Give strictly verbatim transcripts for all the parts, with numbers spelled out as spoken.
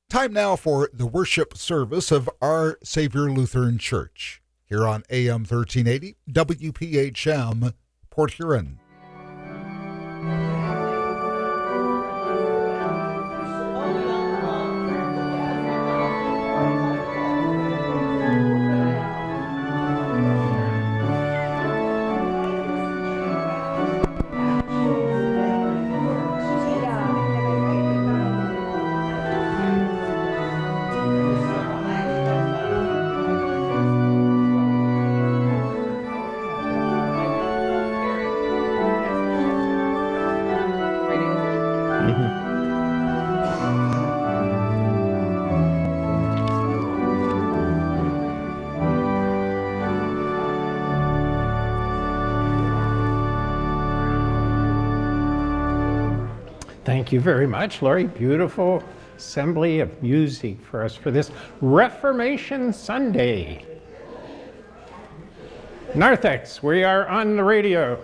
Time now for the worship service of Our Savior Lutheran Church here on A M thirteen eighty W P H M Port Huron. Thank you very much, Lori. Beautiful assembly of music for us for this Reformation Sunday. Narthex, we are on the radio.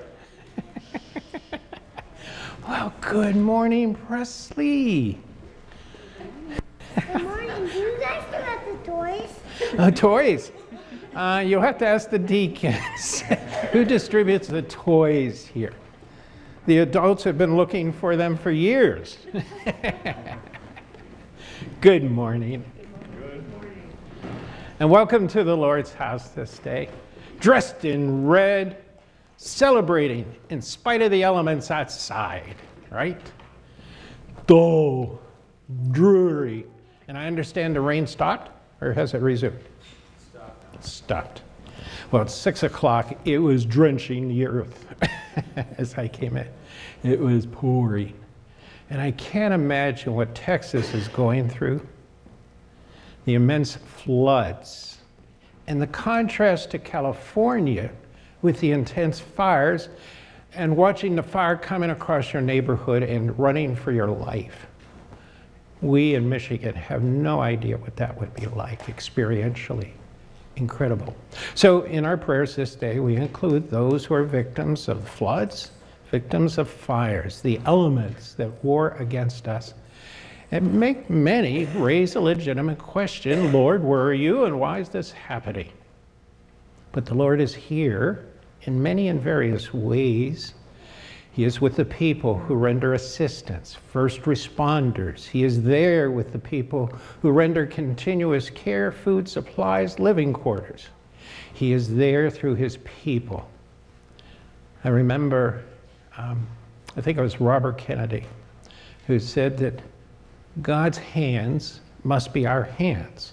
Well, good morning, Presley. Good morning. Who's asking about the toys? Uh, toys. Uh, you'll have to ask the deacons. Who distributes the toys here? The adults have been looking for them for years. Good morning. Good morning. And welcome to the Lord's house this day. Dressed in red, celebrating in spite of the elements outside, right? Dull, dreary. And I understand the rain stopped, or has it resumed? Stopped. Stopped. Well, at six o'clock, it was drenching the earth as I came in. It was pouring. And I can't imagine what Texas is going through. The immense floods. And the contrast to California with the intense fires and watching the fire coming across your neighborhood and running for your life. We in Michigan have no idea what that would be like experientially. Incredible. So in our prayers this day, we include those who are victims of floods, victims of fires, the elements that war against us, and make many raise a legitimate question, Lord, where are you and why is this happening? But the Lord is here in many and various ways. He is with the people who render assistance, first responders. He is there with the people who render continuous care, food supplies, living quarters. He is there through his people. I remember, um, I think it was Robert Kennedy, who said that God's hands must be our hands.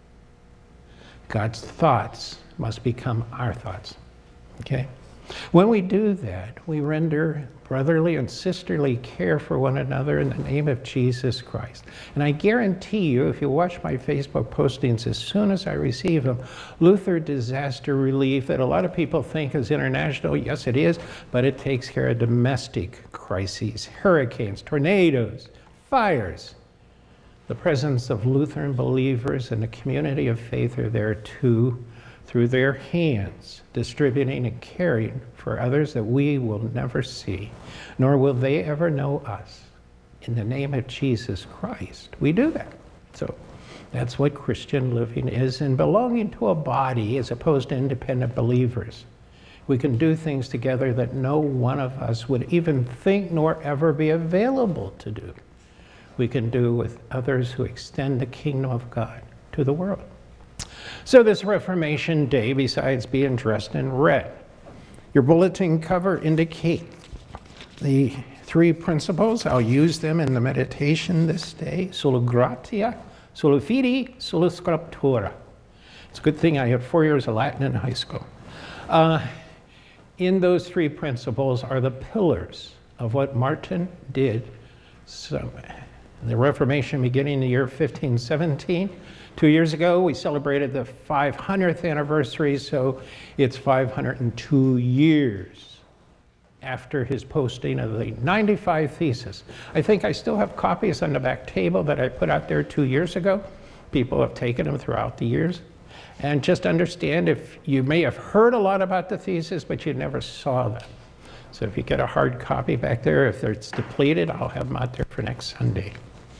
God's thoughts must become our thoughts, okay? When we do that, we render brotherly and sisterly care for one another in the name of Jesus Christ. And I guarantee you, if you watch my Facebook postings, as soon as I receive them, Luther Disaster Relief, that a lot of people think is international, yes it is, but it takes care of domestic crises, hurricanes, tornadoes, fires. The presence of Lutheran believers and the community of faith are there too, through their hands, distributing and caring for others that we will never see, nor will they ever know us. In the name of Jesus Christ, we do that. So that's what Christian living is, and belonging to a body as opposed to independent believers. We can do things together that no one of us would even think nor ever be available to do. We can do with others who extend the kingdom of God to the world. So this Reformation Day, besides being dressed in red, your bulletin cover indicate the three principles. I'll use them in the meditation this day. Sola gratia, sola fide, sola scriptura. It's a good thing I had four years of Latin in high school. Uh, in those three principles are the pillars of what Martin did. So, the Reformation beginning in the year fifteen seventeen. Two years ago, we celebrated the five hundredth anniversary, so it's five hundred two years after his posting of the ninety-five Theses. I think I still have copies on the back table that I put out there two years ago. People have taken them throughout the years. And just understand, if you may have heard a lot about the theses, but you never saw them. So if you get a hard copy back there, if it's depleted, I'll have them out there for next Sunday.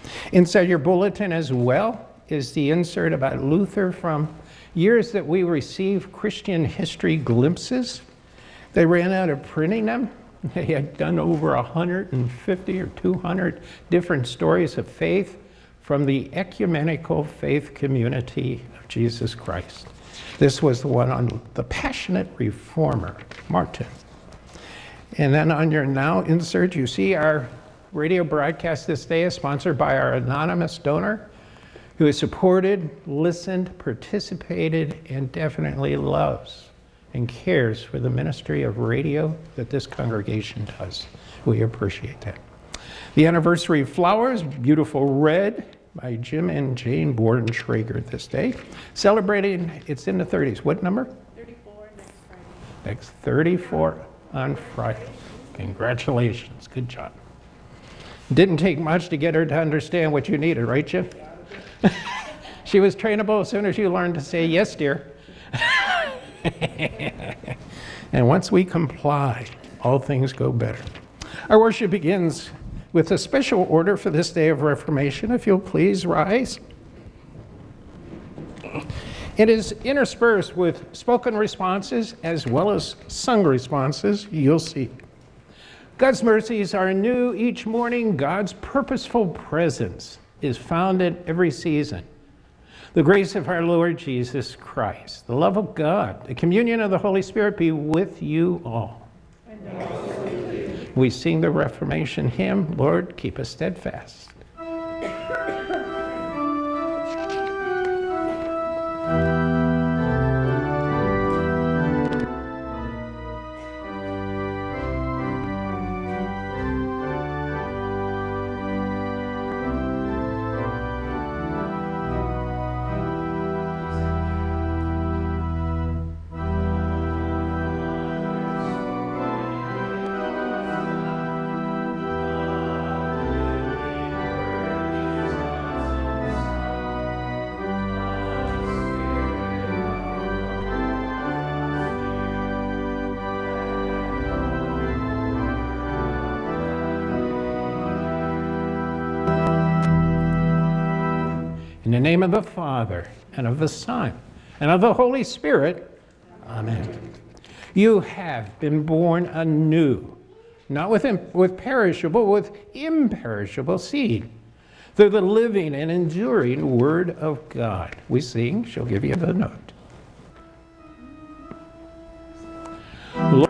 Inside your bulletin as well is the insert about Luther from years that we received Christian history glimpses. They ran out of printing them. They had done over one hundred fifty or two hundred different stories of faith from the ecumenical faith community of Jesus Christ. This was the one on the passionate reformer, Martin. And then on your now insert, you see our radio broadcast this day is sponsored by our anonymous donor who has supported, listened, participated, and definitely loves and cares for the ministry of radio that this congregation does. We appreciate that. The anniversary flowers, beautiful red, by Jim and Jane Bordenschrager this day. Celebrating, it's in the thirties. What number? thirty-four next Friday. Next thirty-four on Friday. Congratulations, good job. Didn't take much to get her to understand what you needed, right, Jim? She was trainable as soon as you learned to say, yes, dear. And once we comply, all things go better. Our worship begins with a special order for this day of Reformation. If you'll please rise. It is interspersed with spoken responses as well as sung responses. You'll see. God's mercies are new each morning. God's purposeful presence is found in every season. The grace of our Lord Jesus Christ, the love of God, the communion of the Holy Spirit be with you all. We sing the Reformation hymn, Lord, keep us steadfast. In the name of the Father, and of the Son, and of the Holy Spirit, amen. You have been born anew, not with, with perishable, with imperishable seed, through the living and enduring Word of God. We sing, she'll give you the note. Lord,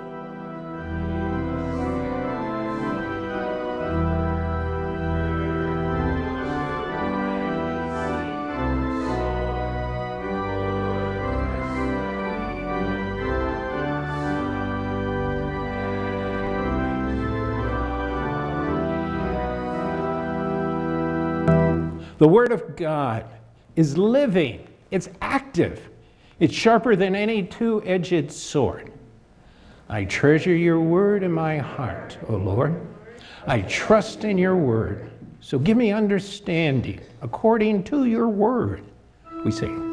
the Word of God is living, it's active, it's sharper than any two-edged sword. I treasure your word in my heart, O Lord. I trust in your word. So give me understanding according to your word. We sing.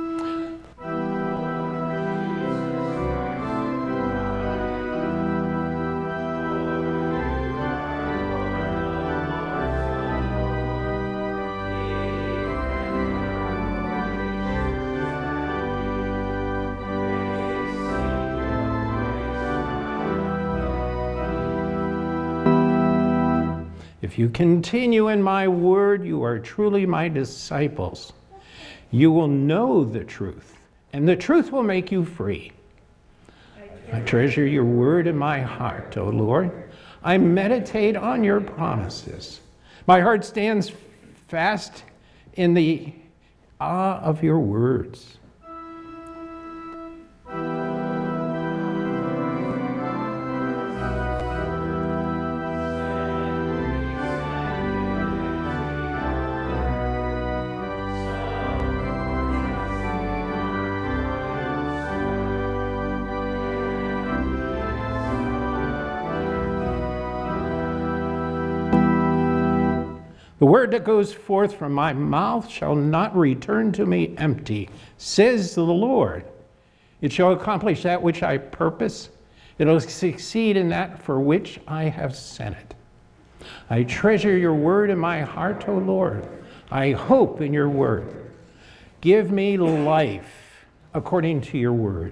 If you continue in my word, you are truly my disciples. You will know the truth, and the truth will make you free. I treasure your word in my heart, O Lord. I meditate on your promises. My heart stands fast in the awe of your words. The word that goes forth from my mouth shall not return to me empty, says the Lord. It shall accomplish that which I purpose. It will succeed in that for which I have sent it. I treasure your word in my heart, O Lord. I hope in your word. Give me life according to your word.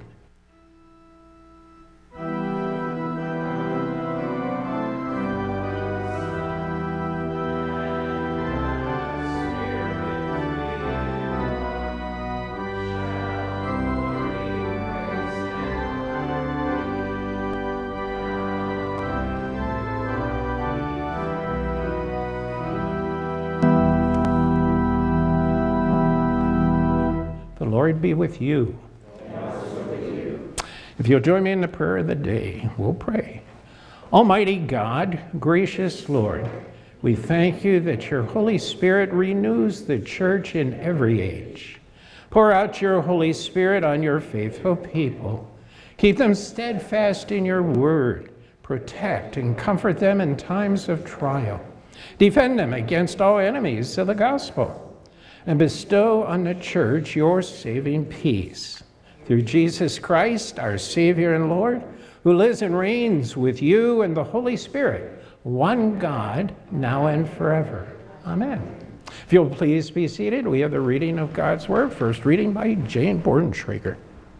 The Lord be with you. And also with you. If you'll join me in the prayer of the day, we'll pray. Almighty God, gracious Lord, we thank you that your Holy Spirit renews the church in every age. Pour out your Holy Spirit on your faithful people. Keep them steadfast in your word. Protect and comfort them in times of trial. Defend them against all enemies of the gospel. And bestow on the church your saving peace. Through Jesus Christ, our Savior and Lord, who lives and reigns with you and the Holy Spirit, one God, now and forever. Amen. If you'll please be seated, we have the reading of God's Word. First reading by Jane Bordenschrager.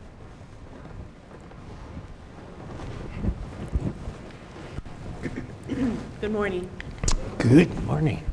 Good morning. Good morning.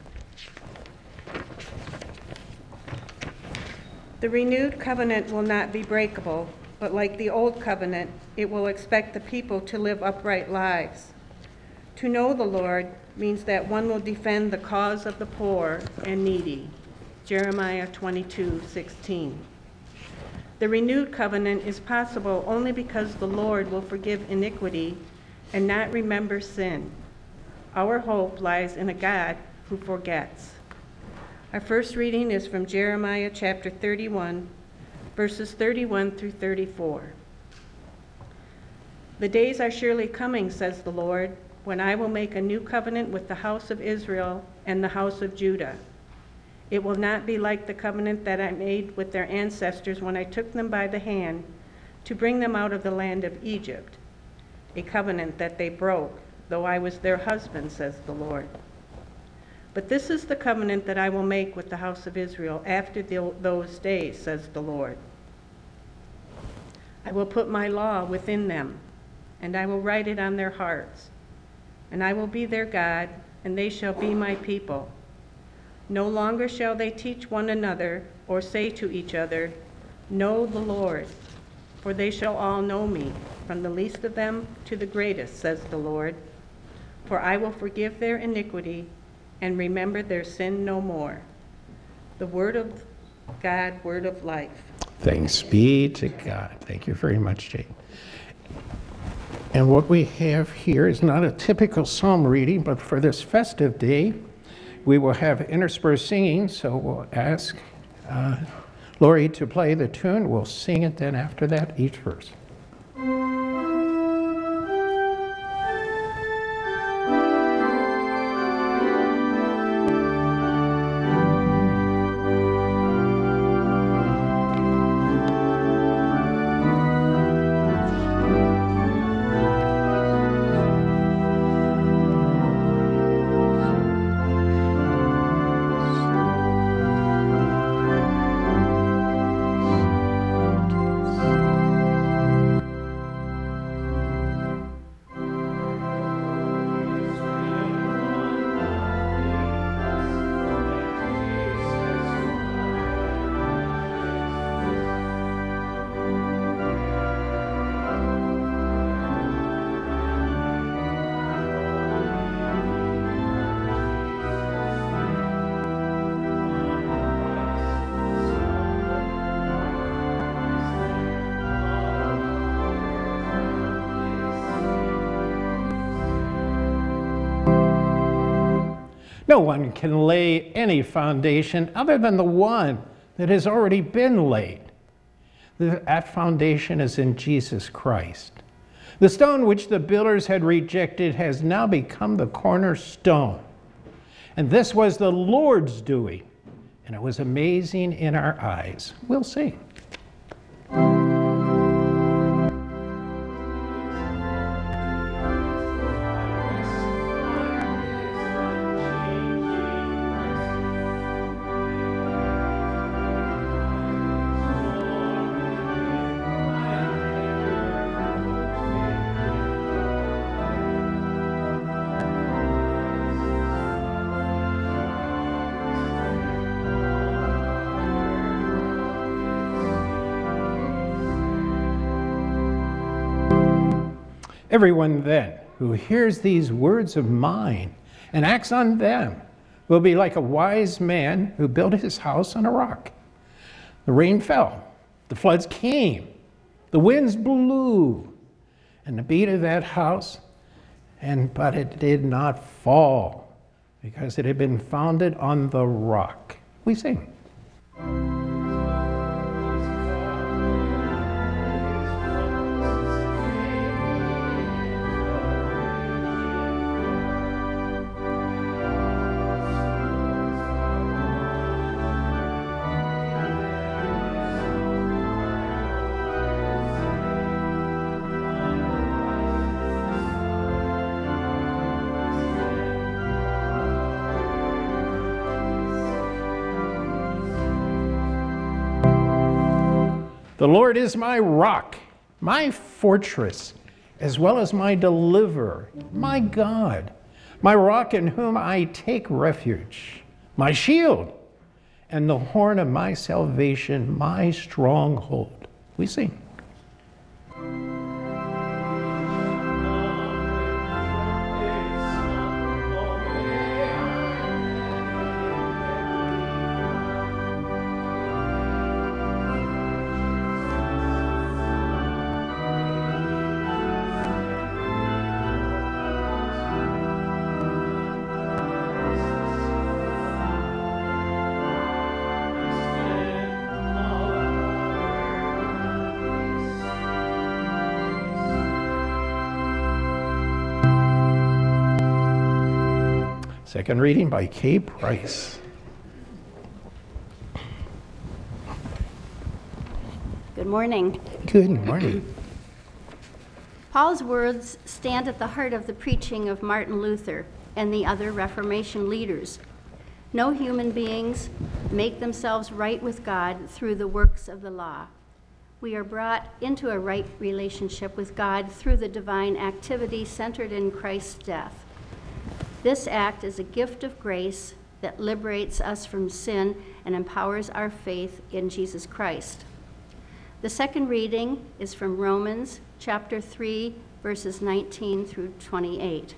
The renewed covenant will not be breakable, but like the old covenant, it will expect the people to live upright lives. To know the Lord means that one will defend the cause of the poor and needy. Jeremiah twenty-two sixteen. The renewed covenant is possible only because the Lord will forgive iniquity and not remember sin. Our hope lies in a God who forgets. Our first reading is from Jeremiah chapter thirty-one, verses thirty-one through thirty-four. The days are surely coming, says the Lord, when I will make a new covenant with the house of Israel and the house of Judah. It will not be like the covenant that I made with their ancestors when I took them by the hand to bring them out of the land of Egypt, a covenant that they broke, though I was their husband, says the Lord. But this is the covenant that I will make with the house of Israel after the, those days, says the Lord. I will put my law within them, and I will write it on their hearts. And I will be their God, and they shall be my people. No longer shall they teach one another or say to each other, know the Lord, for they shall all know me, from the least of them to the greatest, says the Lord. For I will forgive their iniquity and remember their sin no more. The word of God, word of life. Thanks be to God. Thank you very much, Jane. And what we have here is not a typical psalm reading, but for this festive day, we will have interspersed singing, so we'll ask uh, Lori to play the tune. We'll sing it then after that, each verse. No one can lay any foundation other than the one that has already been laid. That foundation is in Jesus Christ. The stone which the builders had rejected has now become the cornerstone. And this was the Lord's doing, and it was amazing in our eyes. We'll see. Everyone then who hears these words of mine and acts on them will be like a wise man who built his house on a rock. The rain fell, the floods came, the winds blew, and the beat of that house, and but it did not fall, because it had been founded on the rock. We sing. The Lord is my rock, my fortress, as well as my deliverer, my God, my rock in whom I take refuge, my shield, and the horn of my salvation, my stronghold. We sing. Second reading by Kay Price. Good morning. Good morning. Paul's words stand at the heart of the preaching of Martin Luther and the other Reformation leaders. No human beings make themselves right with God through the works of the law. We are brought into a right relationship with God through the divine activity centered in Christ's death. This act is a gift of grace that liberates us from sin and empowers our faith in Jesus Christ. The second reading is from Romans chapter three, verses nineteen through twenty-eight.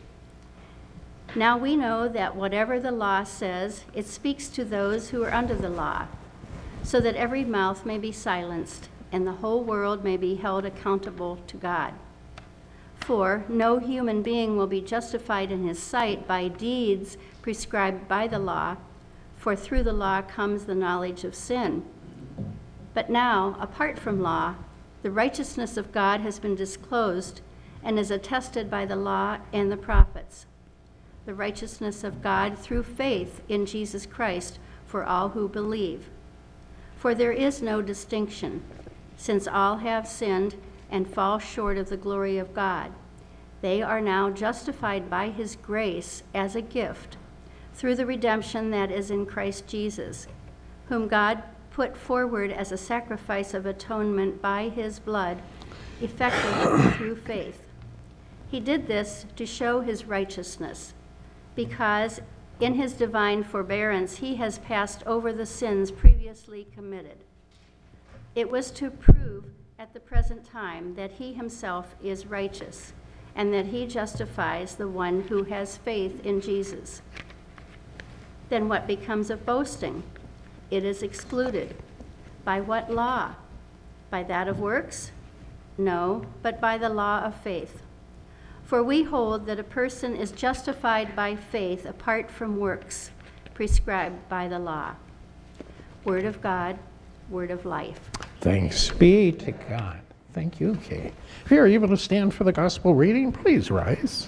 Now we know that whatever the law says, it speaks to those who are under the law, so that every mouth may be silenced and the whole world may be held accountable to God. For no human being will be justified in his sight by deeds prescribed by the law, for through the law comes the knowledge of sin. But now, apart from law, the righteousness of God has been disclosed and is attested by the law and the prophets, the righteousness of God through faith in Jesus Christ for all who believe. For there is no distinction, since all have sinned and fall short of the glory of God. They are now justified by his grace as a gift through the redemption that is in Christ Jesus, whom God put forward as a sacrifice of atonement by his blood, effective through faith. He did this to show his righteousness, because in his divine forbearance he has passed over the sins previously committed. It was to prove at the present time that he himself is righteous, and that he justifies the one who has faith in Jesus. Then what becomes of boasting? It is excluded. By what law? By that of works? No, but by the law of faith. For we hold that a person is justified by faith apart from works prescribed by the law. Word of God, word of life. Thanks be to God. Thank you, Kay. If you're able to stand for the gospel reading, please rise.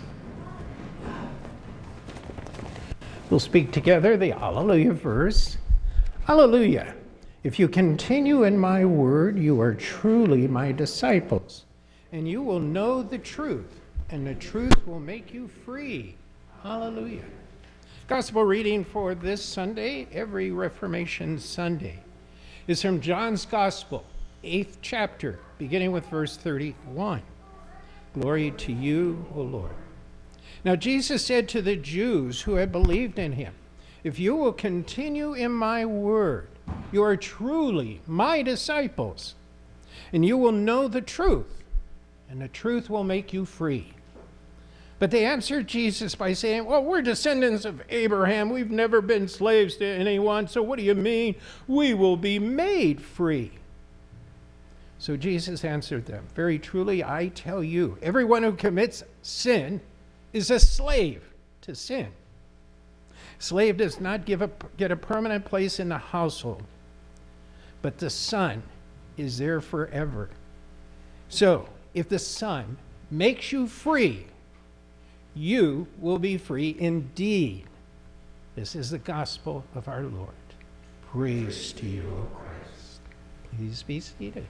We'll speak together the Alleluia verse. Alleluia. If you continue in my word, you are truly my disciples, and you will know the truth, and the truth will make you free. Hallelujah. Gospel reading for this Sunday, every Reformation Sunday, is from John's Gospel, eighth chapter, beginning with verse thirty-one. Glory to you, O Lord. Now Jesus said to the Jews who had believed in him, if you will continue in my word, you are truly my disciples, and you will know the truth, and the truth will make you free. But they answered Jesus by saying, well, we're descendants of Abraham. We've never been slaves to anyone. So what do you mean we will be made free? So Jesus answered them, very truly, I tell you, everyone who commits sin is a slave to sin. Slave does not give a, get a permanent place in the household, but the Son is there forever. So if the Son makes you free, you will be free indeed. This is the gospel of our Lord. Praise to you, O Christ. Please be seated.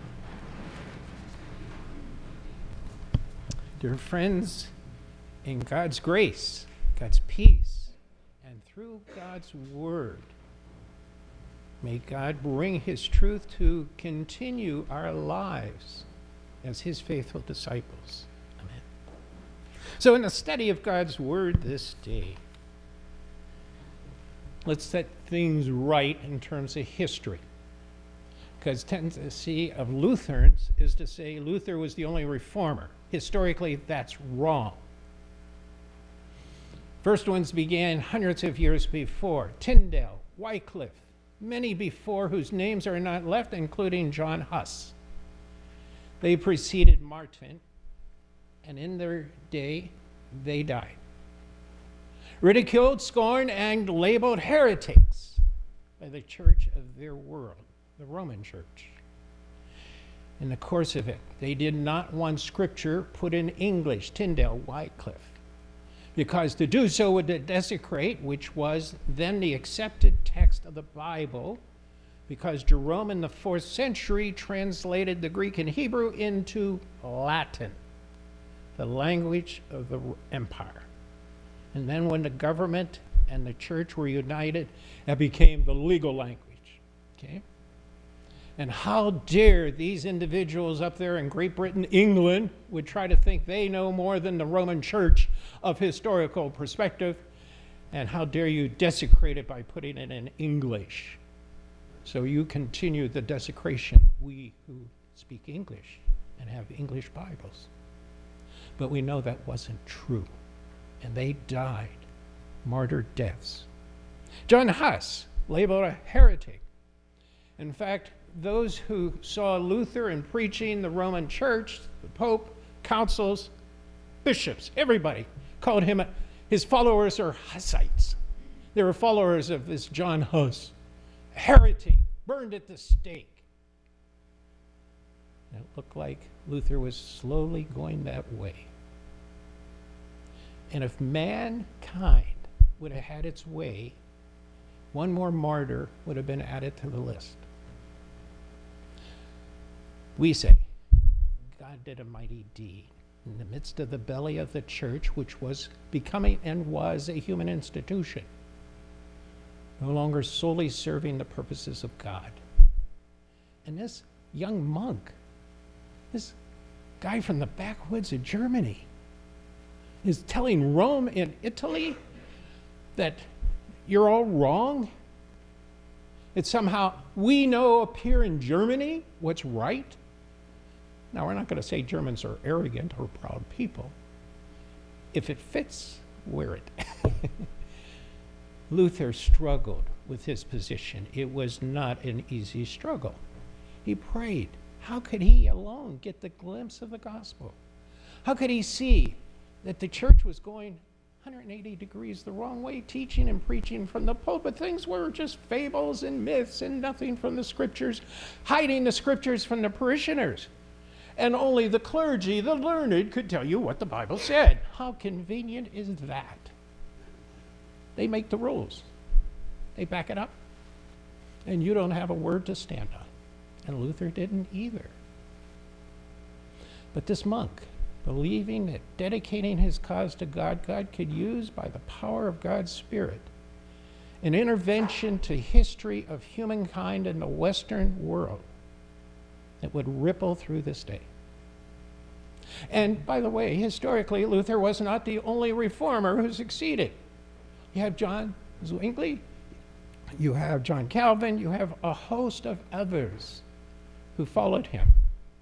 Dear friends, in God's grace, God's peace, and through God's word, may God bring his truth to continue our lives as his faithful disciples. Amen. So in the study of God's word this day, let's set things right in terms of history. Because tendency of Lutherans is to say Luther was the only reformer. Historically, that's wrong. First ones began hundreds of years before. Tyndale, Wycliffe, many before whose names are not left, including John Huss. They preceded Martin, and in their day, they died. Ridiculed, scorned, and labeled heretics by the church of their world, the Roman Church. In the course of it, they did not want Scripture put in English, Tyndale, Wycliffe, because to do so would desecrate, which was then the accepted text of the Bible, because Jerome in the fourth century translated the Greek and Hebrew into Latin, the language of the empire. And then when the government and the church were united, it became the legal language, okay? And how dare these individuals up there in Great Britain, England, would try to think they know more than the Roman Church of historical perspective, and how dare you desecrate it by putting it in English. So you continue the desecration, we who speak English and have English Bibles. But we know that wasn't true, and they died martyr deaths. John Huss, labeled a heretic. In fact, those who saw Luther in preaching the Roman Church, the Pope, councils, bishops, everybody called him, a, his followers are Hussites. They were followers of this John Huss, a heretic, burned at the stake. And it looked like Luther was slowly going that way. And if mankind would have had its way, one more martyr would have been added to the list. We say, God did a mighty deed in the midst of the belly of the church, which was becoming and was a human institution, no longer solely serving the purposes of God. And this young monk, this guy from the backwoods of Germany, is telling Rome and Italy that you're all wrong. It's somehow, we know up here in Germany what's right. Now, we're not going to say Germans are arrogant or proud people. If it fits, wear it. Luther struggled with his position. It was not an easy struggle. He prayed. How could he alone get the glimpse of the gospel? How could he see that the church was going one hundred eighty degrees the wrong way, teaching and preaching from the pulpit things were just fables and myths and nothing from the scriptures, hiding the scriptures from the parishioners? And only the clergy, the learned, could tell you what the Bible said. How convenient is that? They make the rules. They back it up. And you don't have a word to stand on. And Luther didn't either. But this monk, believing that dedicating his cause to God, God could use by the power of God's Spirit an intervention to history of humankind in the Western world that would ripple through this day. And by the way, historically, Luther was not the only reformer who succeeded. You have John Zwingli, you have John Calvin, you have a host of others who followed him.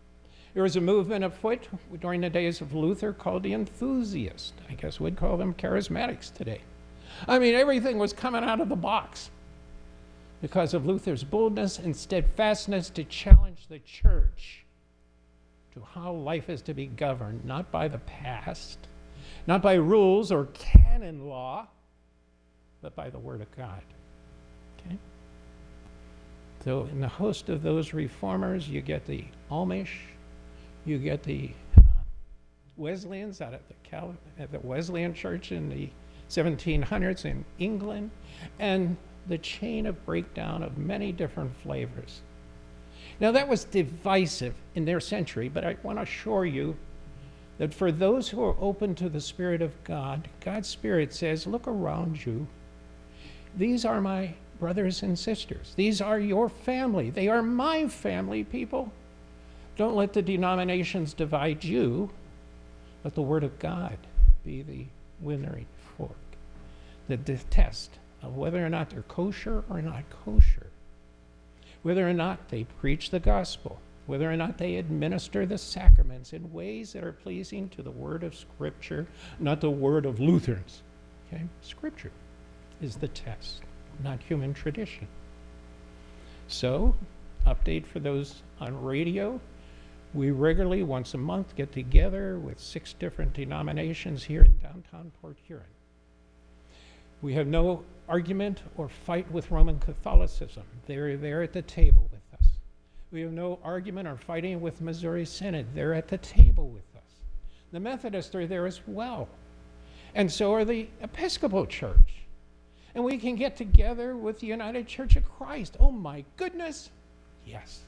There was a movement afoot during the days of Luther called the enthusiast. I guess we'd call them charismatics today. I mean, everything was coming out of the box because of Luther's boldness and steadfastness to challenge the church to how life is to be governed, not by the past, not by rules or canon law, but by the Word of God. Okay? So in the host of those reformers, you get the Amish, you get the uh, Wesleyans out of the, Cal- at the Wesleyan Church in the seventeen hundreds in England, and the chain of breakdown of many different flavors. Now that was divisive in their century, but I want to assure you that for those who are open to the Spirit of God, God's Spirit says, look around you. These are my brothers and sisters. These are your family. They are my family, people. Don't let the denominations divide you. Let the Word of God be the winnering fork, the, the test of whether or not they're kosher or not kosher, whether or not they preach the gospel, whether or not they administer the sacraments in ways that are pleasing to the word of Scripture, not the word of Lutherans. Okay? Scripture is the test, not human tradition. So, update for those on radio. We regularly, once a month, get together with six different denominations here in downtown Port Huron. We have no argument or fight with Roman Catholicism. They're there at the table with us. We have no argument or fighting with Missouri Synod. They're at the table with us. The Methodists are there as well. And so are the Episcopal Church. And we can get together with the United Church of Christ. Oh my goodness, yes.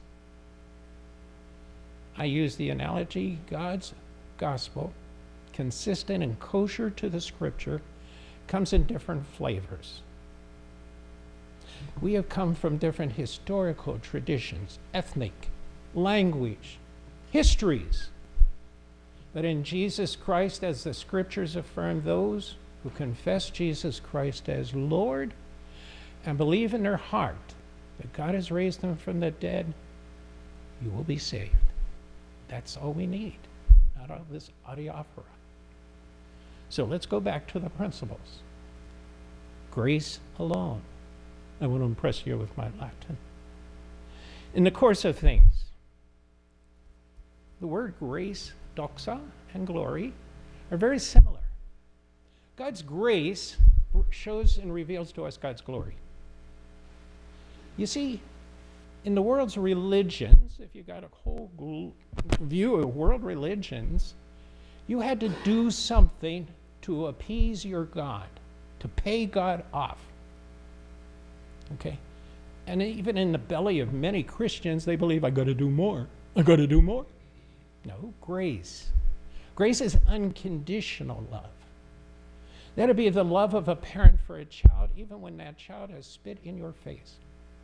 I use the analogy, God's gospel, consistent and kosher to the Scripture, comes in different flavors. We have come from different historical traditions, ethnic, language, histories. But in Jesus Christ, as the Scriptures affirm, those who confess Jesus Christ as Lord and believe in their heart that God has raised them from the dead, you will be saved. That's all we need, not all this adiaphora. So let's go back to the principles. Grace alone. I want to impress you with my Latin. In the course of things, the word grace, doxa, and glory are very similar. God's grace shows and reveals to us God's glory. You see, in the world's religions, if you got a whole gl- view of world religions, you had to do something to appease your God, to pay God off. Okay? And even in the belly of many Christians, they believe, I got to do more. I got to do more. No, grace. Grace is unconditional love. That'd be the love of a parent for a child, even when that child has spit in your face.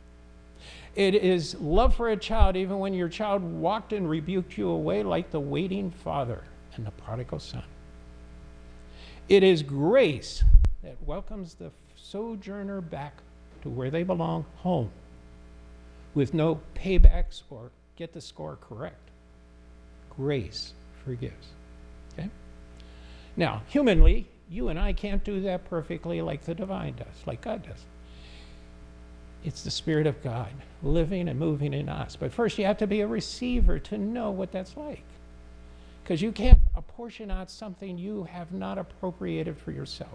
It is love for a child, even when your child walked and rebuked you away, like the waiting father and the prodigal son. It is grace that welcomes the sojourner back to where they belong, home, with no paybacks or get the score correct. Grace forgives. Okay? Now, humanly, you and I can't do that perfectly like the divine does, like God does. It's the Spirit of God living and moving in us. But first you have to be a receiver to know what that's like. Because you can't apportion out something you have not appropriated for yourself.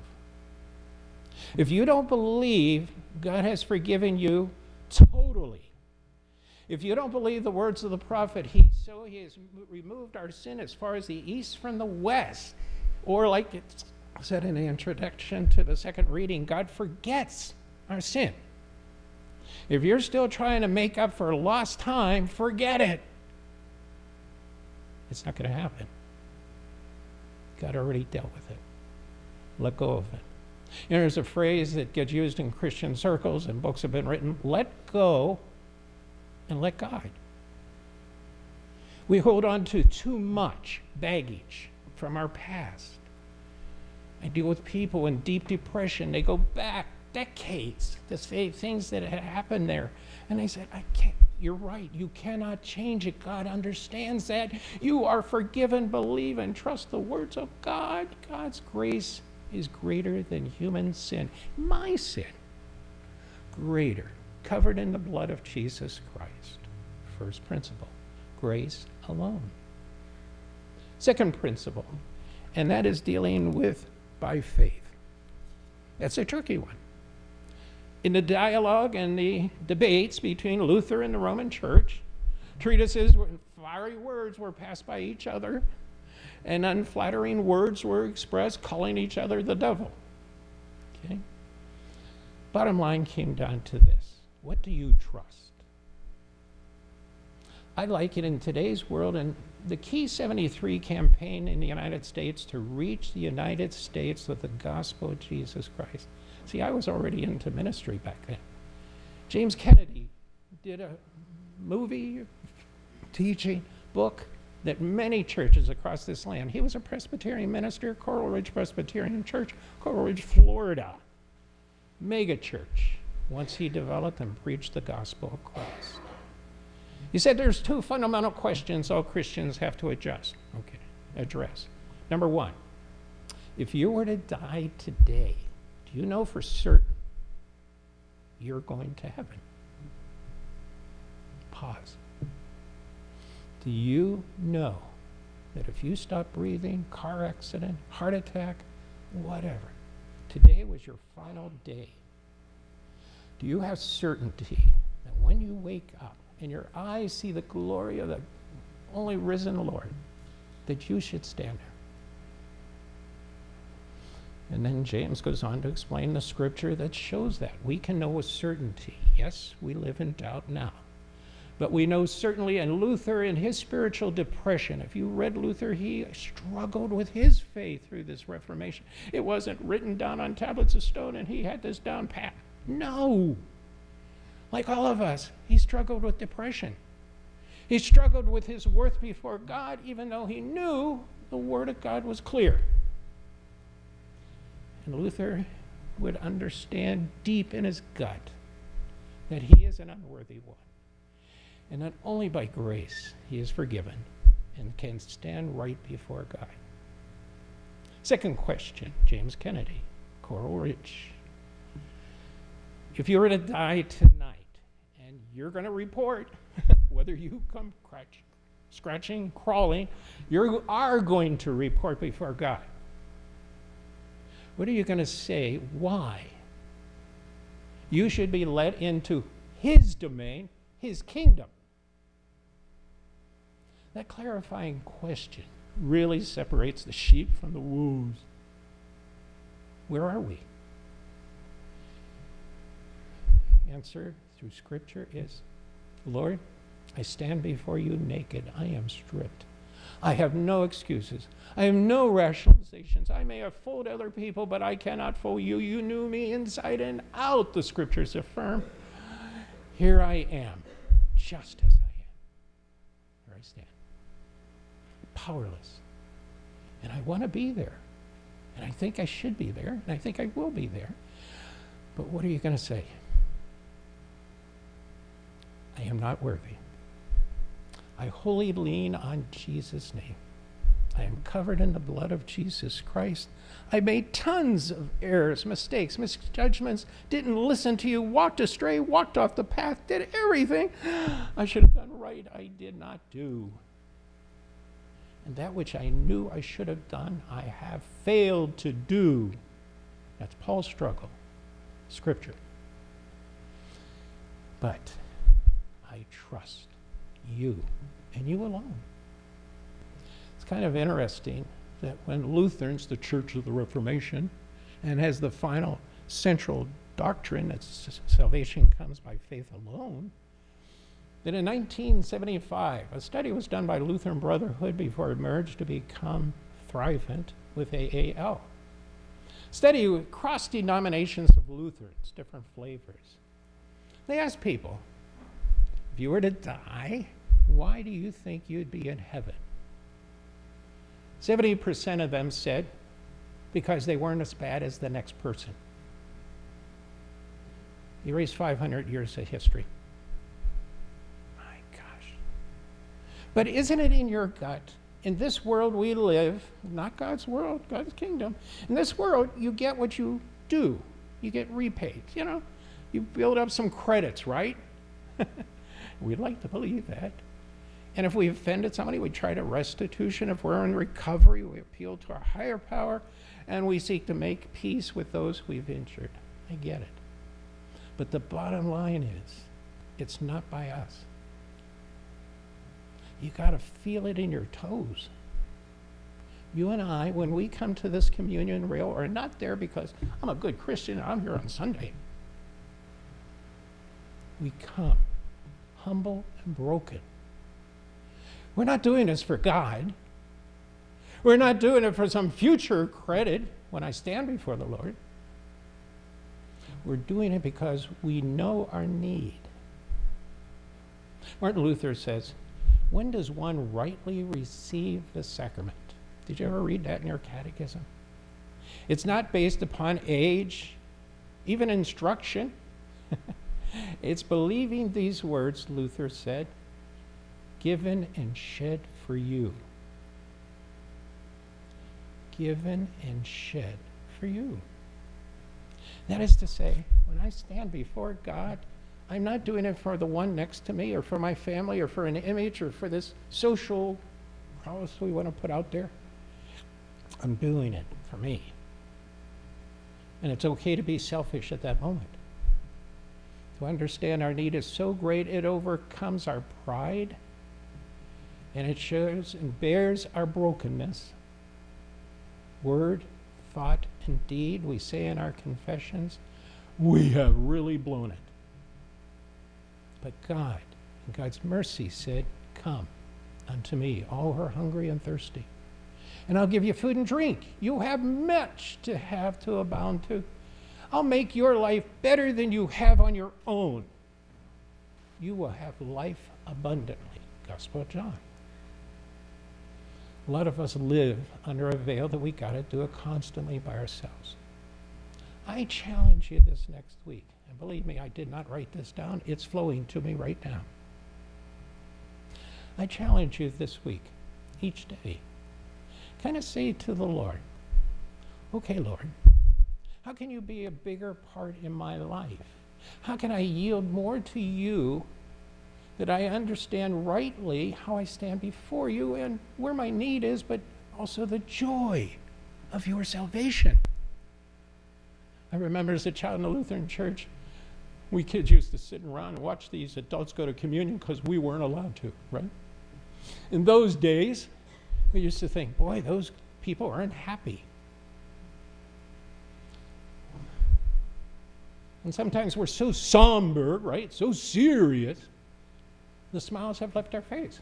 If you don't believe God has forgiven you totally, if you don't believe the words of the prophet, he so he has removed our sin as far as the east from the west, or like it said in the introduction to the second reading, God forgets our sin. If you're still trying to make up for lost time, forget it. It's not going to happen. God already dealt with it. Let go of it. You know, there's a phrase that gets used in Christian circles and books have been written, let go and let God. We hold on to too much baggage from our past. I deal with people in deep depression. They go back decades to say things that had happened there. And they said, I can't, You're right. You cannot change it. God understands that. You are forgiven. Believe and trust the words of God. God's grace is greater than human sin. My sin, greater, covered in the blood of Jesus Christ. First principle, grace alone. Second principle, and that is dealing with by faith. That's a tricky one. In the dialogue and the debates between Luther and the Roman Church, treatises and fiery words were passed by each other, and unflattering words were expressed, calling each other the devil. Okay? Bottom line came down to this. What do you trust? I like it in today's world, and the Key seventy-three campaign in the United States to reach the United States with the gospel of Jesus Christ. See, I was already into ministry back then. James Kennedy did a movie, teaching, book that many churches across this land. He was a Presbyterian minister, Coral Ridge Presbyterian Church, Coral Ridge, Florida. Mega church, once he developed and preached the gospel of Christ. He said there's two fundamental questions all Christians have to adjust, okay, address. Number one, if you were to die today, do you know for certain you're going to heaven? Pause. Do you know that if you stop breathing, car accident, heart attack, whatever, today was your final day? Do you have certainty that when you wake up and your eyes see the glory of the only risen Lord, that you should stand there? And then James goes on to explain the scripture that shows that. We can know with certainty. Yes, we live in doubt now. But we know certainly, and Luther in his spiritual depression, if you read Luther, he struggled with his faith through this Reformation. It wasn't written down on tablets of stone and he had this down pat. No. Like all of us, he struggled with depression. He struggled with his worth before God, even though he knew the Word of God was clear. And Luther would understand deep in his gut that he is an unworthy one. And that only by grace he is forgiven and can stand right before God. Second question, James Kennedy, Coral Ridge. If you were to die tonight, and you're going to report, whether you come scratch, scratching, crawling, you are going to report before God. What are you going to say? Why? You should be let into his domain, his kingdom. That clarifying question really separates the sheep from the wolves. Where are we? Answer through Scripture is, Lord, I stand before you naked. I am stripped. I have no excuses. I have no rationalizations. I may have fooled other people, but I cannot fool you. You knew me inside and out, the Scriptures affirm. Here I am, just as I am. Here I stand. Powerless. And I want to be there. And I think I should be there. And I think I will be there. But what are you going to say? I am not worthy. I wholly lean on Jesus' name. I am covered in the blood of Jesus Christ. I made tons of errors, mistakes, misjudgments, didn't listen to you, walked astray, walked off the path, did everything I should have done right, I did not do. And that which I knew I should have done, I have failed to do. That's Paul's struggle. Scripture. But I trust you and you alone. It's kind of interesting that when Lutherans, the Church of the Reformation, and has the final central doctrine that salvation comes by faith alone, that in nineteen seventy-five, a study was done by Lutheran Brotherhood before it merged to become Thrivent with A A L. Study across denominations of Lutherans, different flavors. They asked people, if you were to die, why do you think you'd be in heaven? seventy percent of them said, because they weren't as bad as the next person. Erase five hundred years of history. But isn't it in your gut? In this world we live, not God's world, God's kingdom. In this world, you get what you do. You get repaid, you know. You build up some credits, right? We'd like to believe that. And if we offended somebody, we try to restitution. If we're in recovery, we appeal to our higher power, and we seek to make peace with those we've injured. I get it. But the bottom line is, it's not by us. You got to feel it in your toes. You and I, when we come to this communion rail, are not there because I'm a good Christian and I'm here on Sunday. We come humble and broken. We're not doing this for God. We're not doing it for some future credit when I stand before the Lord. We're doing it because we know our need. Martin Luther says, when does one rightly receive the sacrament? Did you ever read that in your catechism? It's not based upon age, even instruction. It's believing these words, Luther said, given and shed for you. Given and shed for you. That is to say, when I stand before God, I'm not doing it for the one next to me or for my family or for an image or for this social prowess we want to put out there. I'm doing it for me. And it's okay to be selfish at that moment. To understand our need is so great it overcomes our pride, and it shows and bears our brokenness. Word, thought, and deed, we say in our confessions, we have really blown it. But God, in God's mercy, said, come unto me, all who are hungry and thirsty, and I'll give you food and drink. You have much to have to abound to. I'll make your life better than you have on your own. You will have life abundantly. Gospel of John. A lot of us live under a veil that we got to do it constantly by ourselves. I challenge you this next week, and believe me, I did not write this down. It's flowing to me right now. I challenge you this week, each day, kind of say to the Lord, okay, Lord, how can you be a bigger part in my life? How can I yield more to you that I understand rightly how I stand before you and where my need is, but also the joy of your salvation? I remember as a child in the Lutheran church, we kids used to sit around and watch these adults go to communion because we weren't allowed to, right? In those days, we used to think, boy, those people aren't happy. And sometimes we're so somber, right? So serious, the smiles have left our face.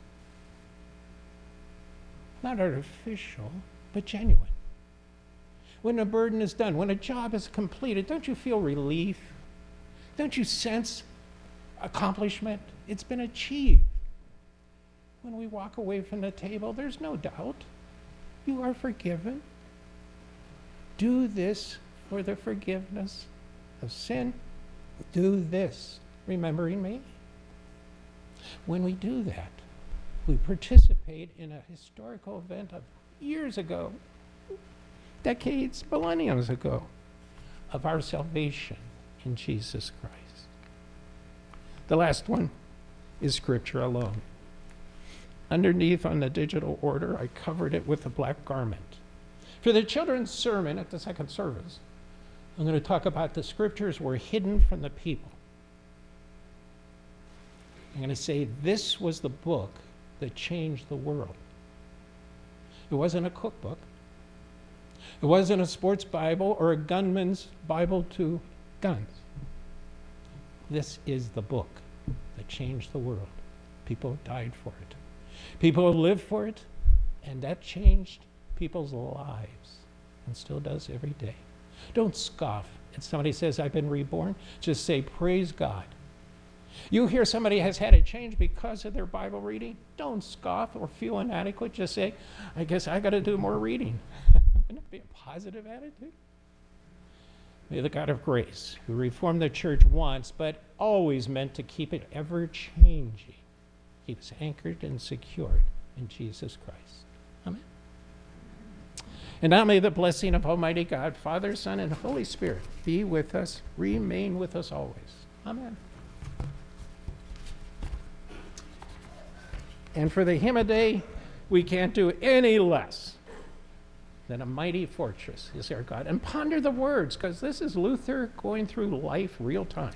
Not artificial, but genuine. When a burden is done, when a job is completed, don't you feel relief? Don't you sense accomplishment? It's been achieved. When we walk away from the table, there's no doubt. You are forgiven. Do this for the forgiveness of sin. Do this, remembering me. When we do that, we participate in a historical event of years ago, decades, millenniums ago, of our salvation in Jesus Christ. The last one is Scripture alone. Underneath on the digital order, I covered it with a black garment. For the children's sermon at the second service, I'm going to talk about the Scriptures were hidden from the people. I'm going to say this was the book that changed the world. It wasn't a cookbook. It wasn't a sports Bible or a gunman's Bible to guns. This is the book that changed the world. People died for it. People lived for it, and that changed people's lives and still does every day. Don't scoff. If somebody says, I've been reborn, just say, praise God. You hear somebody has had a change because of their Bible reading, don't scoff or feel inadequate. Just say, I guess I got to do more reading. Wouldn't it be a positive attitude? May the God of grace, who reformed the church once, but always meant to keep it ever changing, keep us anchored and secured in Jesus Christ. Amen. And now may the blessing of Almighty God, Father, Son, and Holy Spirit be with us, remain with us always. Amen. And for the hymn a day, we can't do any less than a mighty fortress is our God. And ponder the words, because this is Luther going through life real time.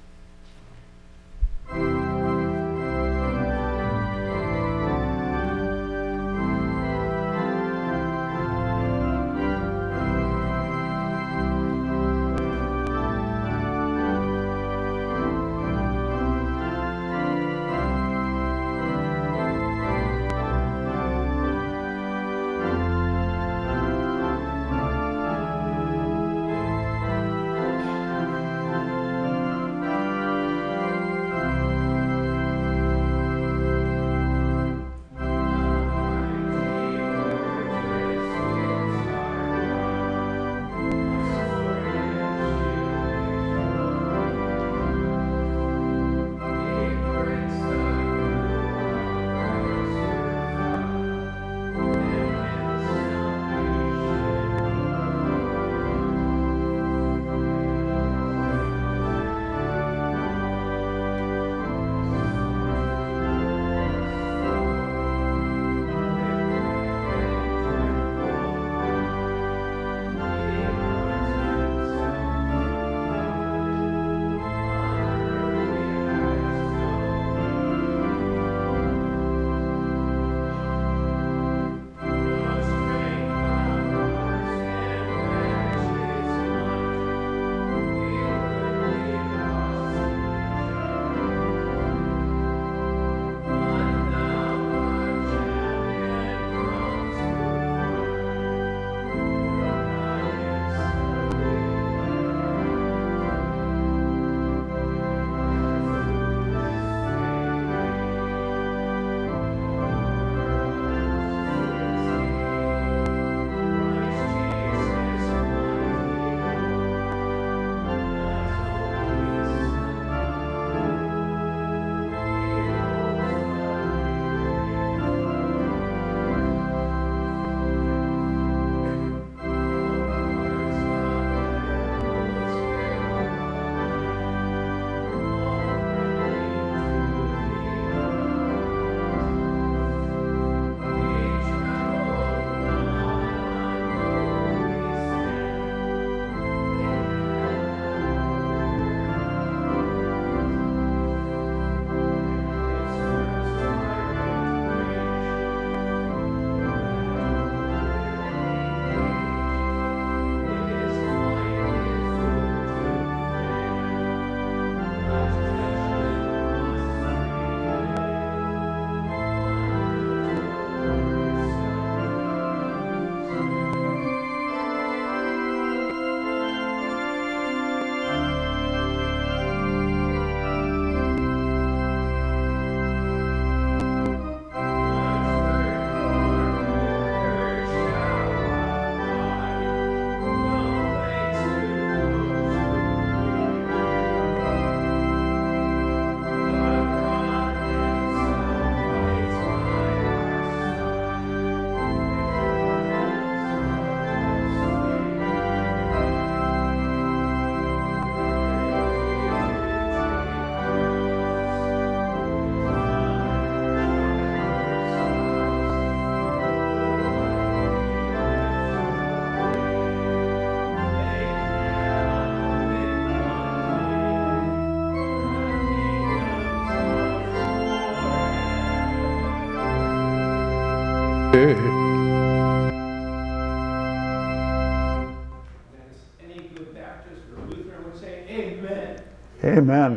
Any good Baptist or Lutheran would say, Amen. Amen.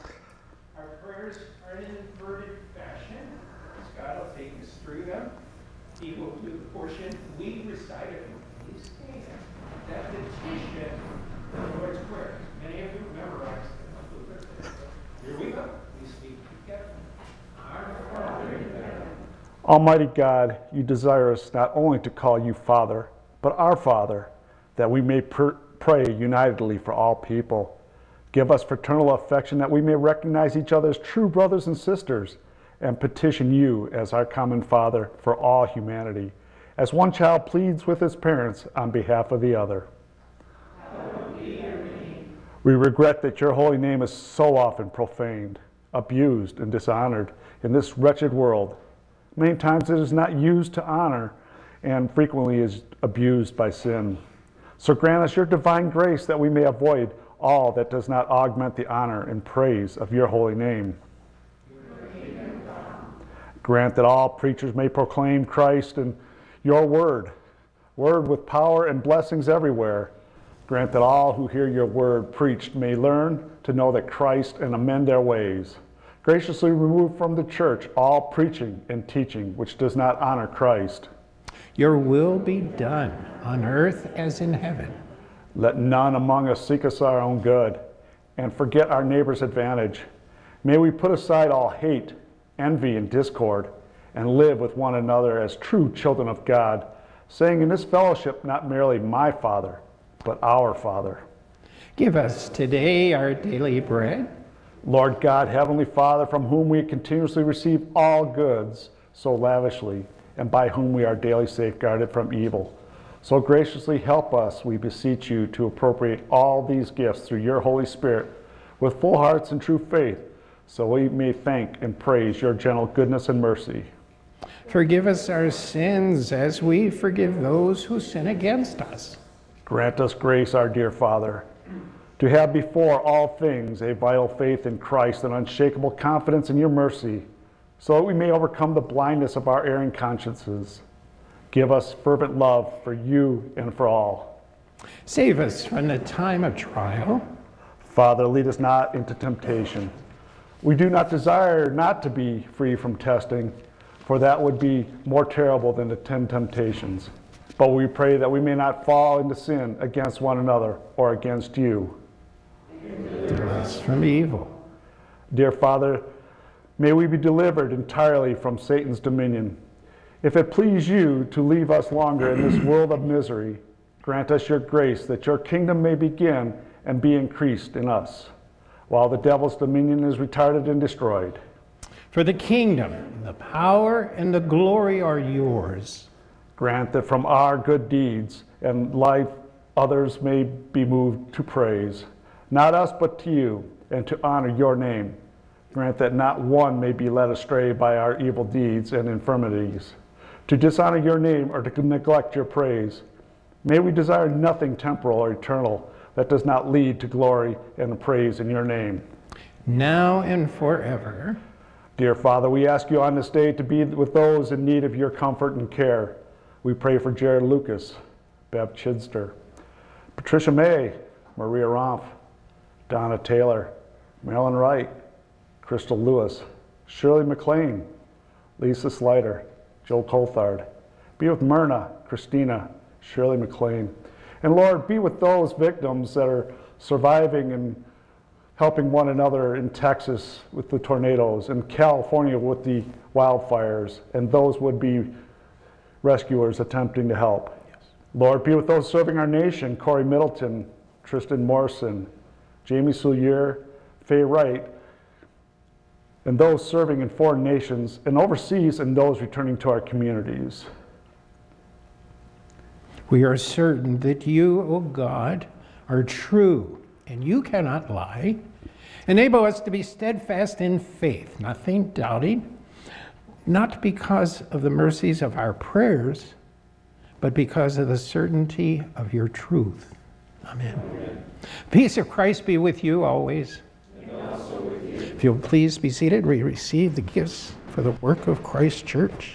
Our prayers are in inverted fashion. God will take us through them. He will do the portion we recited. Please stand. That petition, the Lord's Prayer. Many of you memorized it. Here we go. We speak together. Our Father in heaven. Almighty God, you desire us not only to call you Father, but our Father, that we may pr- pray unitedly for all people. Give us fraternal affection that we may recognize each other as true brothers and sisters, and petition you as our common Father for all humanity, as one child pleads with his parents on behalf of the other. We regret that your holy name is so often profaned, abused, and dishonored in this wretched world. Many times it is not used to honor and frequently is abused by sin. So grant us your divine grace that we may avoid all that does not augment the honor and praise of your holy name. Grant that all preachers may proclaim Christ and your word, word with power and blessings everywhere. Grant that all who hear your word preached may learn to know that Christ and amend their ways. Graciously remove from the church all preaching and teaching which does not honor Christ. Your will be done on earth as in heaven. Let none among us seek us our own good and forget our neighbor's advantage. May we put aside all hate, envy, and discord and live with one another as true children of God, saying in this fellowship not merely my Father, but our Father. Give us today our daily bread. Lord God, Heavenly Father, from whom we continuously receive all goods so lavishly, and by whom we are daily safeguarded from evil. So graciously help us, we beseech you, to appropriate all these gifts through your Holy Spirit with full hearts and true faith, so we may thank and praise your gentle goodness and mercy. Forgive us our sins as we forgive those who sin against us. Grant us grace, our dear Father, to have before all things a vital faith in Christ and unshakable confidence in your mercy, so that we may overcome the blindness of our erring consciences. Give us fervent love for you and for all. Save us from the time of trial. Father, lead us not into temptation. We do not desire not to be free from testing, for that would be more terrible than the ten temptations. But we pray that we may not fall into sin against one another or against you. Deliver us from evil. Dear Father, may we be delivered entirely from Satan's dominion. If it please you to leave us longer in this world of misery, grant us your grace that your kingdom may begin and be increased in us, while the devil's dominion is retarded and destroyed. For the kingdom, the power, and the glory are yours. Grant that from our good deeds and life others may be moved to praise, not us but to you, and to honor your name. Grant that not one may be led astray by our evil deeds and infirmities, to dishonor your name or to neglect your praise. May we desire nothing temporal or eternal that does not lead to glory and praise in your name. Now and forever. Dear Father, we ask you on this day to be with those in need of your comfort and care. We pray for Jared Lucas, Bev Chidster, Patricia May, Maria Rompf, Donna Taylor, Marilyn Wright, Crystal Lewis, Shirley McLean, Lisa Slider, Joe Coulthard. Be with Myrna, Christina, Shirley McLean. And Lord, be with those victims that are surviving and helping one another in Texas with the tornadoes, in California with the wildfires, and those would-be rescuers attempting to help. Yes. Lord, be with those serving our nation, Corey Middleton, Tristan Morrison, Jamie Soulier, Faye Wright, and those serving in foreign nations and overseas, and those returning to our communities. We are certain that you, O God, are true, and you cannot lie. Enable us to be steadfast in faith, nothing doubting, not because of the mercies of our prayers, but because of the certainty of your truth. Amen. Amen. Peace of Christ be with you always. And also with you. If you'll please be seated, we receive the gifts for the work of Christ Church.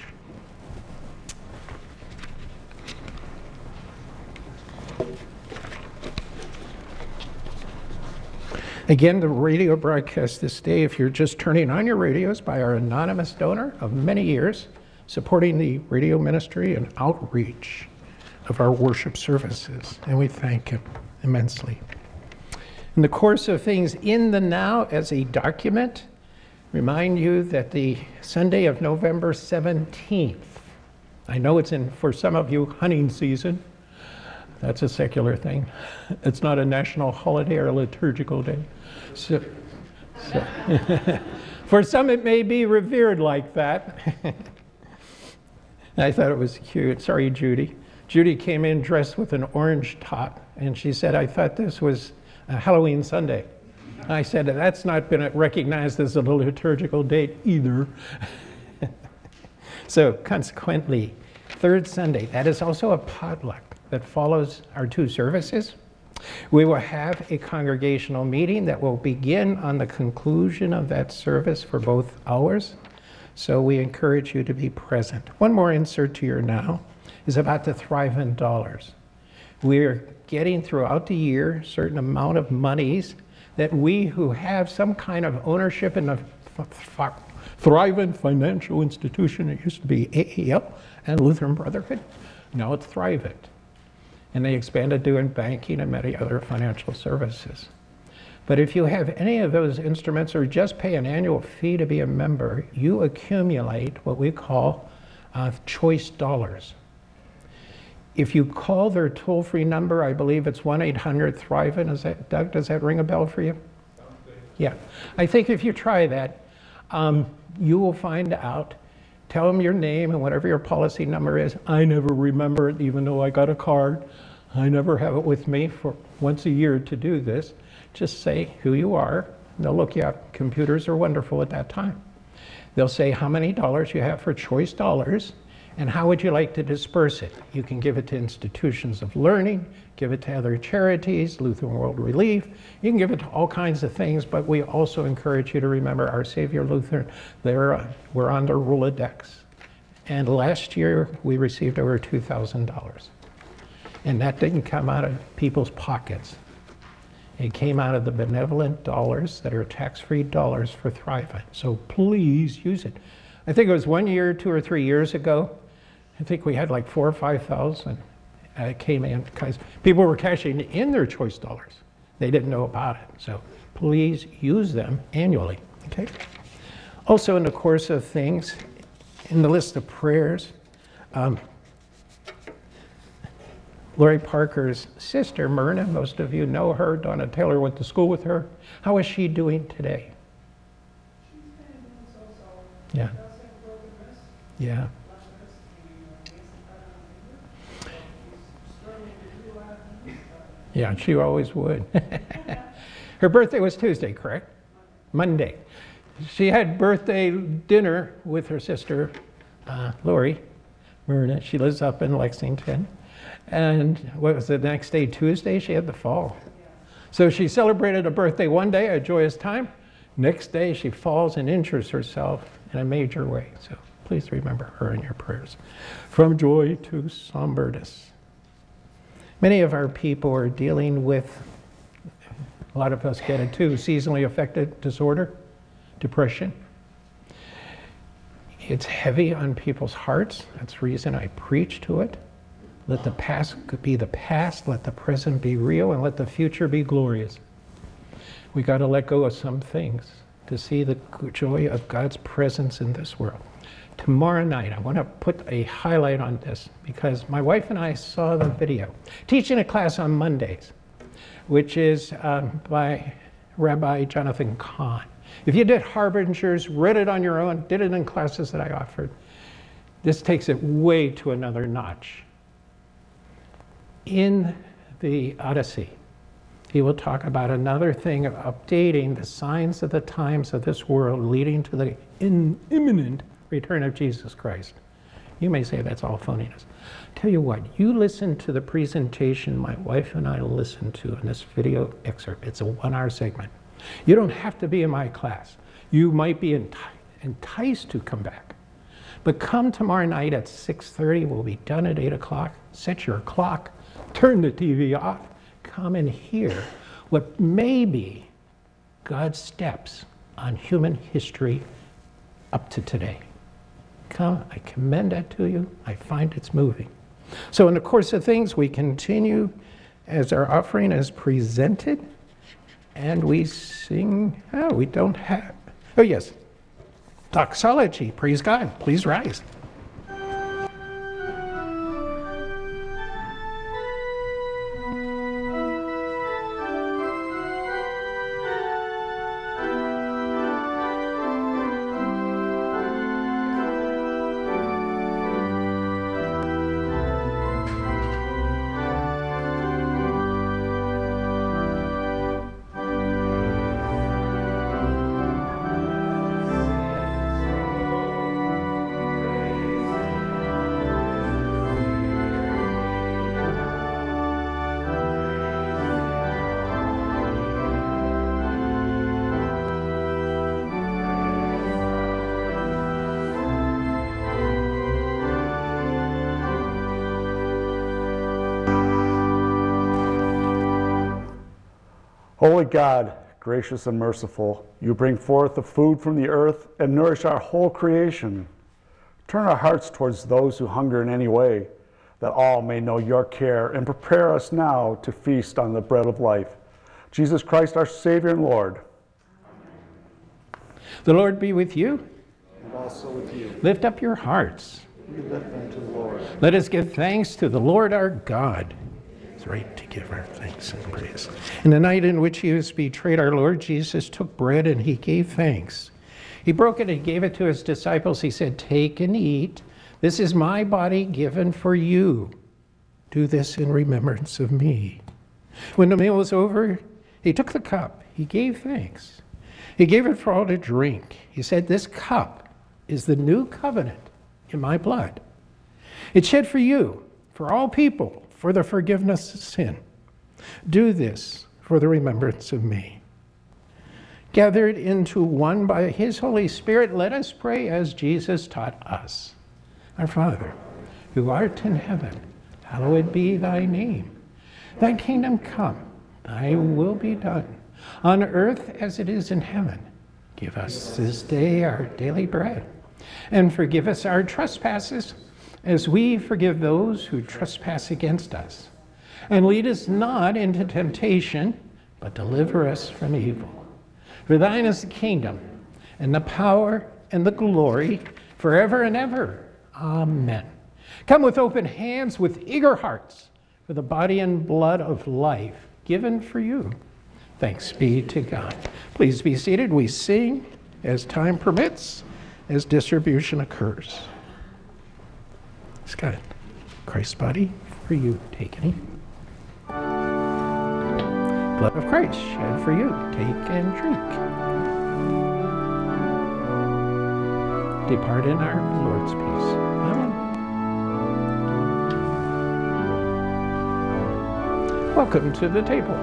Again, the radio broadcast this day, if you're just turning on your radios, by our anonymous donor of many years, supporting the radio ministry and outreach of our worship services, and we thank him immensely. In the course of things in the now as a document, remind you that the Sunday of November seventeenth, I know it's in, for some of you, hunting season. That's a secular thing. It's not a national holiday or a liturgical day. So, so For some, it may be revered like that. I thought it was cute. Sorry, Judy. Judy came in dressed with an orange top, and she said, I thought this was a Halloween Sunday. I said, that's not been recognized as a liturgical date either. So consequently, third Sunday, that is also a potluck that follows our two services. We will have a congregational meeting that will begin on the conclusion of that service for both hours. So we encourage you to be present. One more insert to your now is about the Thrive-In dollars. We're getting throughout the year a certain amount of monies that we who have some kind of ownership in the Thrive-In financial institution, it used to be A A L and Lutheran Brotherhood, now it's Thrive-In. And they expanded doing banking and many other financial services. But if you have any of those instruments or just pay an annual fee to be a member, you accumulate what we call uh, choice dollars. If you call their toll-free number, I believe it's one eight hundred Thrive-In. Is that, Doug, does that ring a bell for you? Yeah. I think if you try that, um, you will find out. Tell them your name and whatever your policy number is. I never remember it, even though I got a card. I never have it with me for once a year to do this. Just say who you are, and they'll look you up. Computers are wonderful at that time. They'll say how many dollars you have for choice dollars, and how would you like to disperse it? You can give it to institutions of learning, give it to other charities, Lutheran World Relief. You can give it to all kinds of things, but we also encourage you to remember Our Savior Lutheran. They're, uh, we're on their Rolodex. And last year, we received over two thousand dollars. And that didn't come out of people's pockets. It came out of the benevolent dollars that are tax-free dollars for Thrive-In. So please use it. I think it was one year, two or three years ago, I think we had like four or five thousand uh, came in because people were cashing in their choice dollars. They didn't know about it. So please use them annually. Okay. Also, in the course of things, in the list of prayers, um, Lori Parker's sister, Myrna, most of you know her. Donna Taylor went to school with her. How is she doing today? She's kind of doing so-so. Yeah. She does have a broken wrist. Yeah. Yeah, she always would. Her birthday was Tuesday, correct? Monday. She had birthday dinner with her sister, uh, Lori Myrna. She lives up in Lexington. And what was the next day, Tuesday? She had the fall. So she celebrated a birthday one day, a joyous time. Next day, she falls and injures herself in a major way. So please remember her in your prayers. From joy to somberness. Many of our people are dealing with, a lot of us get it too, seasonally affected disorder, depression. It's heavy on people's hearts. That's the reason I preach to it. Let the past be the past, let the present be real, and let the future be glorious. We got to let go of some things to see the joy of God's presence in this world. Tomorrow night, I want to put a highlight on this because my wife and I saw the video. Teaching a class on Mondays, which is um, by Rabbi Jonathan Kahn. If you did Harbingers, read it on your own, did it in classes that I offered, this takes it way to another notch. In the Odyssey, he will talk about another thing of updating the signs of the times of this world leading to the in, imminent return of Jesus Christ. You may say that's all phoniness. Tell you what, you listen to the presentation my wife and I listened to in this video excerpt. It's a one-hour segment. You don't have to be in my class. You might be enti- enticed to come back. But come tomorrow night at six thirty. We'll be done at eight o'clock. Set your clock. Turn the T V off. Come and hear what may be God's steps on human history up to today. Come, I commend that to you. I find it's moving. So in the course of things, we continue as our offering is presented, and we sing, oh, we don't have, oh yes, doxology, praise God, please rise. Holy God, gracious and merciful, you bring forth the food from the earth and nourish our whole creation. Turn our hearts towards those who hunger in any way, that all may know your care, and prepare us now to feast on the bread of life. Jesus Christ, our Savior and Lord. The Lord be with you. And also with you. Lift up your hearts. We lift them to the Lord. Let us give thanks to the Lord our God. It's right to give our thanks and praise. In the night in which he was betrayed, our Lord Jesus took bread and he gave thanks. He broke it and gave it to his disciples. He said, "Take and eat. This is my body given for you. Do this in remembrance of me." When the meal was over, he took the cup. He gave thanks. He gave it for all to drink. He said, "This cup is the new covenant in my blood. It's shed for you, for all people, for the forgiveness of sin. Do this for the remembrance of me." Gathered into one by his Holy Spirit, let us pray as Jesus taught us. Our Father, who art in heaven, hallowed be thy name. Thy kingdom come, thy will be done, on earth as it is in heaven. Give us this day our daily bread, and forgive us our trespasses, as we forgive those who trespass against us. And lead us not into temptation, but deliver us from evil. For thine is the kingdom, and the power, and the glory, forever and ever. Amen. Come with open hands, with eager hearts, for the body and blood of life given for you. Thanks be to God. Please be seated. We sing as time permits, as distribution occurs. Scott, Christ's body for you, take and eat. Blood of Christ shed for you, take and drink. Depart in our Lord's peace. Amen. Welcome to the table.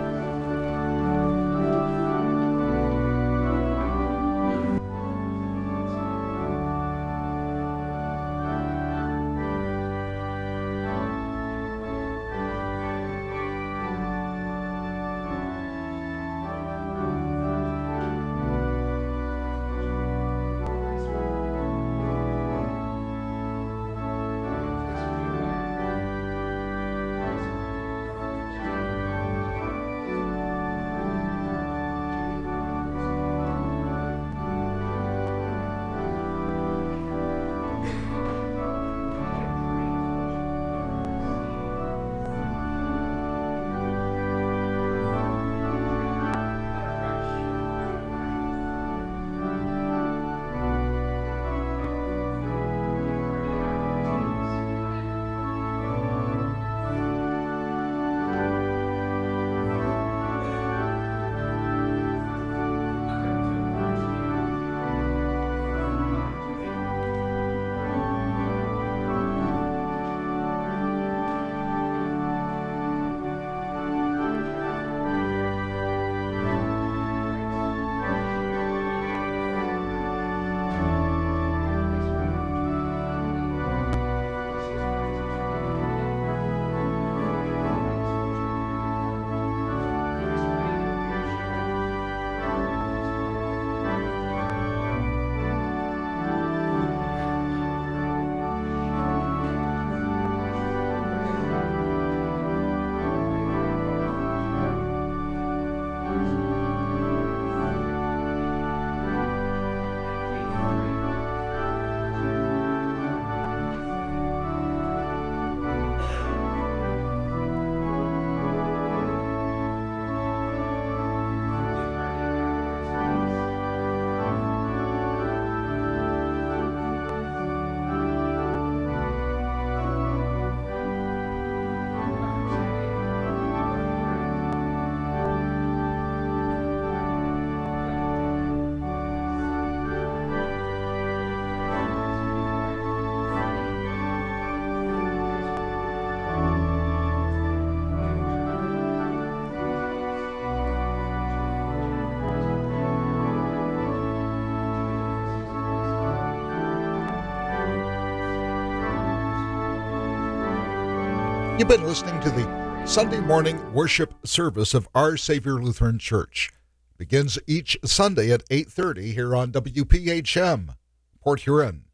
You've been listening to the Sunday morning worship service of Our Savior Lutheran Church begins each Sunday at eight thirty here on W P H M, Port Huron.